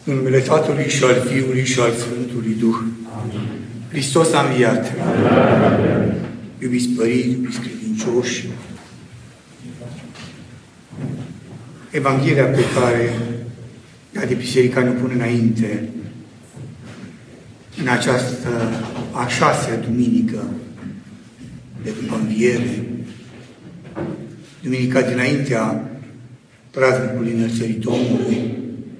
În numele Tatălui și al Fiului și al Sfântului Duh. Amin. Hristos a înviat. Amin. Iubiți părinți, iubiți credincioși, Evanghelia pe care ea de Biserica ne pune înainte în această a 6-a duminică de după înviere, duminica dinaintea praznicului Înălțării Domnului.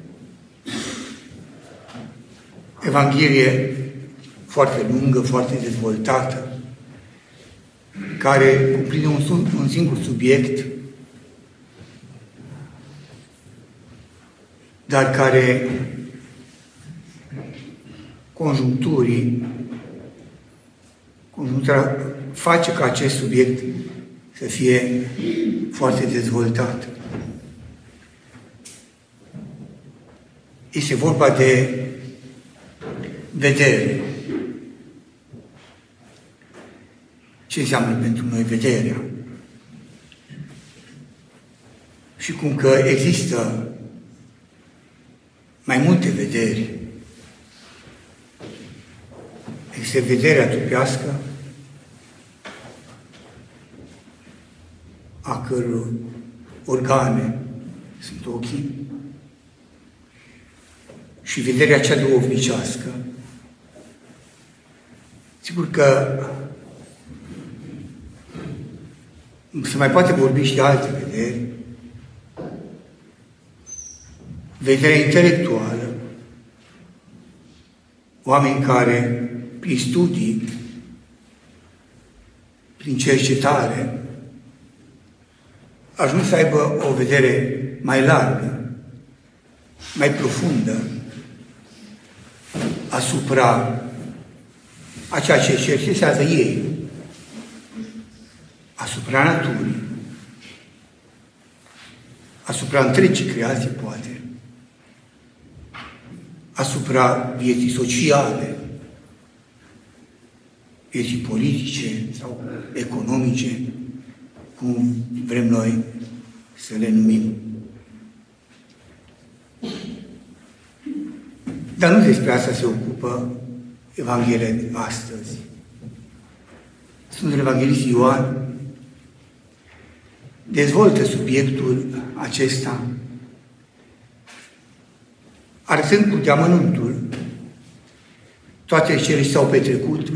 Evanghelie foarte lungă, foarte dezvoltată, care cuprinde un singur subiect, dar care conjunctura face ca acest subiect să fie foarte dezvoltat. Este vorba de vedere. Ce înseamnă pentru noi vederea? Și cum că există mai multe vederi. Este vederea trupească, a căror organe sunt ochii, și vederea cea duhovnicească. Sigur că se mai poate vorbi și de alte vederi. Vederea intelectuală, oameni care, prin studii, prin cercetare, ajung să aibă o vedere mai largă, mai profundă asupra a ceea ce cercetează ei, asupra naturii, asupra întregii creații, poate, asupra vieții sociale, vieții politice sau economice, cum vrem noi să le numim. Dar nu despre asta se ocupă Evanghelia de astăzi. Sfântul Evanghelist Ioan dezvoltă subiectul acesta, arătând cu deamănuntul toate cele ce s-au petrecut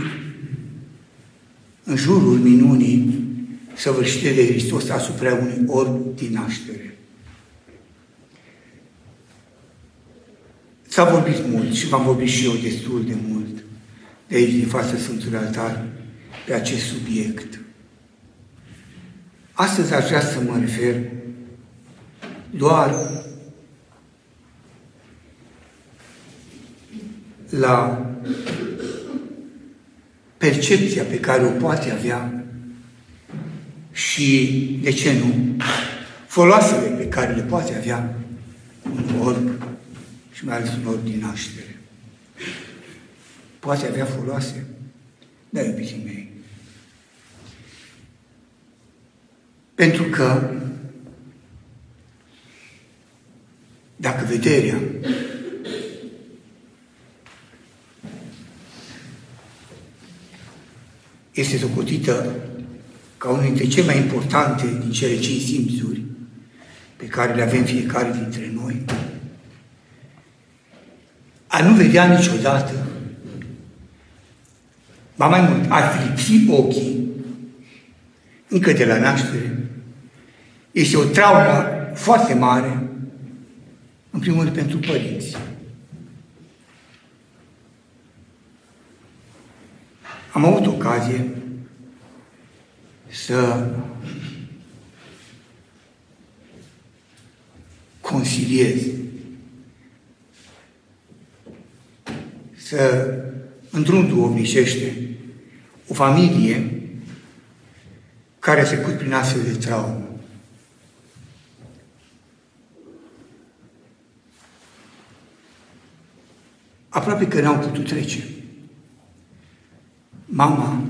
în jurul minunii săvârșite de Hristos asupra unui orb din naștere. S-a vorbit mult și v-am vorbit și eu destul de mult de aici, din fața Sfântului Altar, pe acest subiect. Astăzi aș vrea să mă refer doar la percepția pe care o poate avea și, de ce nu, foloasele pe care le poate avea un orb și mai ales un orb din naștere. Poate avea foloase? Da, iubiții mei. Pentru că dacă vederea este socotită ca unul dintre cele mai importante din cele 5 simțuri pe care le avem fiecare dintre noi, a nu vedea niciodată, ba mai mult, a lipsi ochii încă de la naștere, este o traumă foarte mare, în primul rând pentru părinți. Am avut ocazie să consiliez, să îndrum duhovnicește o familie care a trecut prin astfel de traumă. Aproape că n-au putut trece. Mama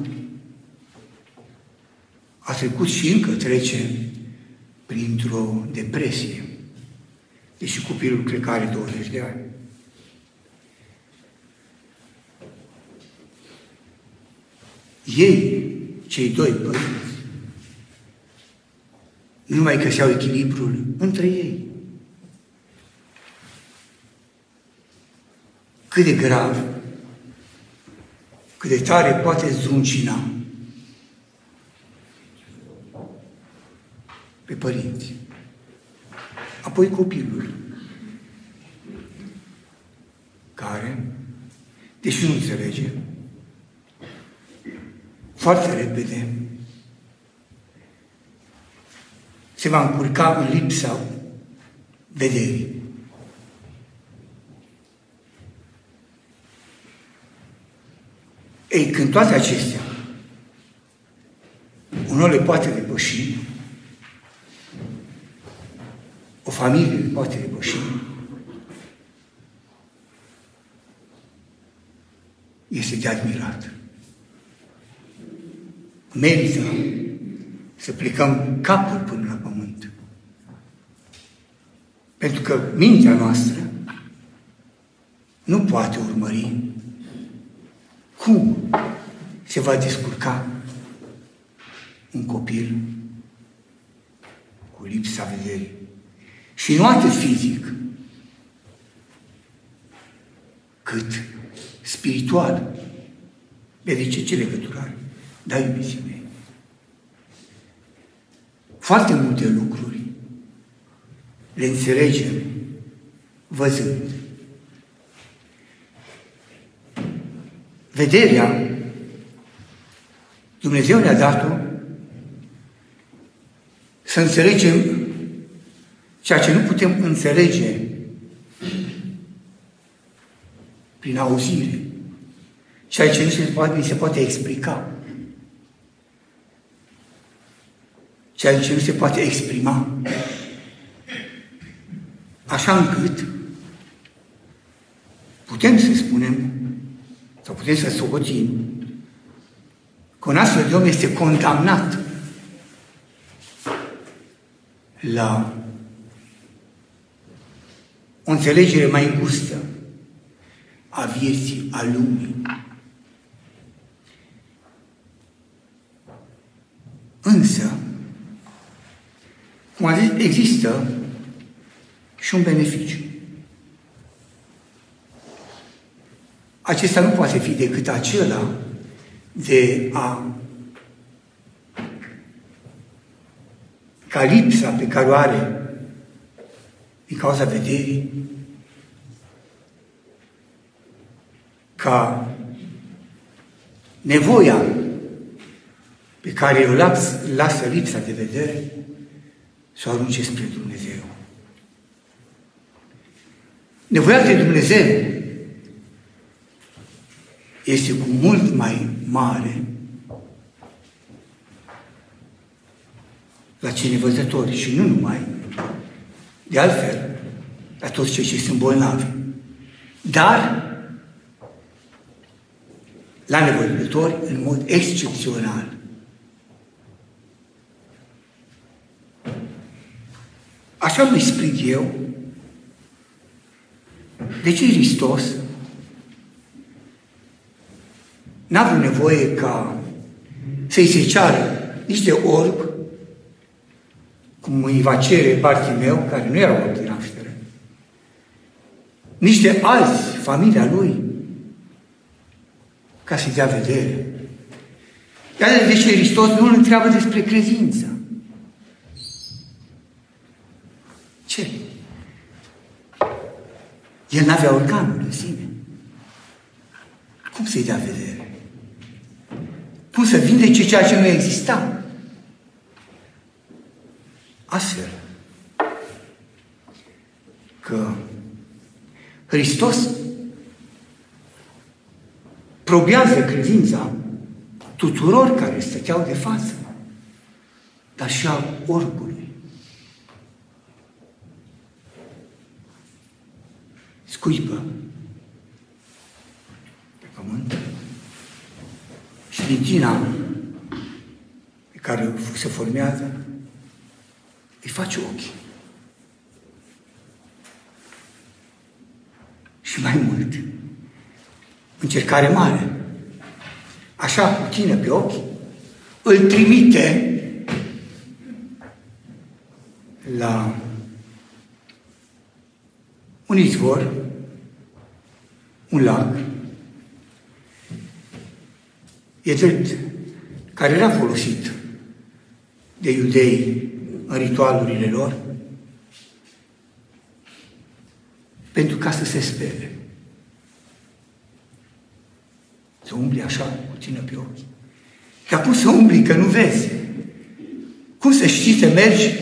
a trecut și încă trece printr-o depresie, deși copilul cred că are 20 de ani. Ei, cei doi părinți, nu numai găseau echilibrul între ei. Cât de grav, cât de tare poate zdruncina pe părinți. Apoi copilul, care, deși nu înțelege, foarte repede se va încurca în lipsa vederii. Ei, când toate acestea un om le poate depăși, o familie le poate depăși, este de admirat. Merită să plecăm capul până la pământ. Pentru că mintea noastră nu poate urmări cum se va descurca un copil cu lipsa vederii. Și nu atât fizic, cât spiritual. Vedeți ce legătură are? Da, iubiții mei. Foarte multe lucruri le înțelegem văzând. Vederea, Dumnezeu ne-a dat-o să înțelegem ceea ce nu putem înțelege prin auzire, ceea ce nu se poate explica, ceea ce nu se poate exprima, așa încât putem să spunem sau putem să socotim că un astfel de om este condamnat la o înțelegere mai îngustă a vieții, a lumii. Însă, cum am zis, există și un beneficiu. Acesta nu poate fi decât acela de ca lipsa pe care o are din cauza vederii, ca nevoia pe care o lasă lipsa de vedere să o arunce spre Dumnezeu. Nevoia de Dumnezeu este cu mult mai mare la cei nevăzători și nu numai, de altfel, la toți cei ce sunt bolnavi. Dar la nevăzători în mod excepțional. Așa mă explic eu de ce Hristos n-a avut nevoie ca să-i se ceară nici de orb, cum îi va cere Bartimeu, care nu era orb din naștere, nici de alți, familia lui, ca să-i dea vedere. Iar de ce Hristos nu îl întreabă despre credință. Ce? El n-avea organul în sine. Cum să-i dea vedere? Cum să vindece ceea ce nu exista? Astfel că Hristos probează credința tuturor care stăteau de față, dar și a orbului. Scuipă pe pământ și din tina pe care se formează îi face ochii. Și mai mult, încercare mare. Așa așa puțină pe ochi, îl trimite la un izvor, un lac, e drept, care era folosit de iudei în ritualurile lor, pentru ca să se spere. Să umbli așa, puțină pe ochi. Dar cum să umbli, că nu vezi? Cum să știi să mergi?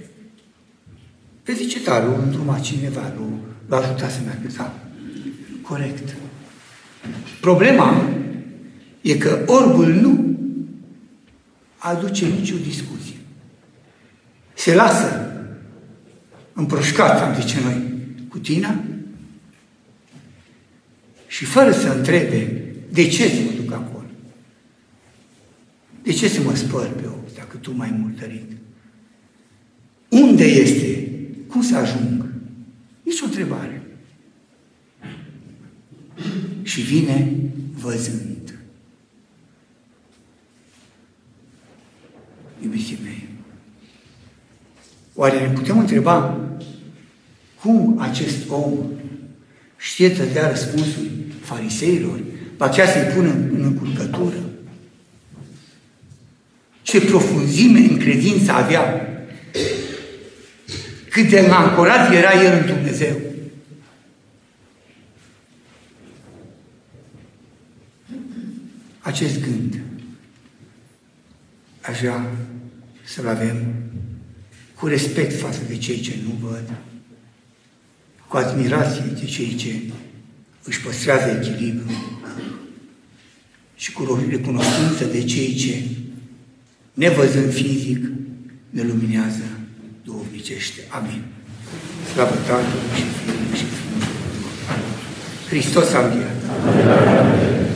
Pe zice, da, l-a îndrumat cineva, l-a ajutat să meargă. Da, corect. Problema e că orbul nu aduce nicio discuție. Se lasă împroșcat, am zice noi, cu tina și fără să întrebe de ce să mă duc acolo. De ce să mă spăl pe ochi dacă tu m-ai murdărit? Unde este? Cum să ajung? Nici o întrebare. Și vine văzând. Iubiții mei, oare ne putem întreba cum acest om știe să dea răspunsuri fariseilor, ba chiar să-i pună în încurcătură? Ce profunzime în credință avea, cât de ancorat era el în Dumnezeu. Acest gând aș vrea să-l avem cu respect față de cei ce nu văd, cu admirație de cei ce își păstrează echilibru și cu recunoștință de cei ce, nevăzând fizic, ne luminează duhovnicește. Amin. Slavă Tatălui și Fiului și Sfântului. Hristos a înviat.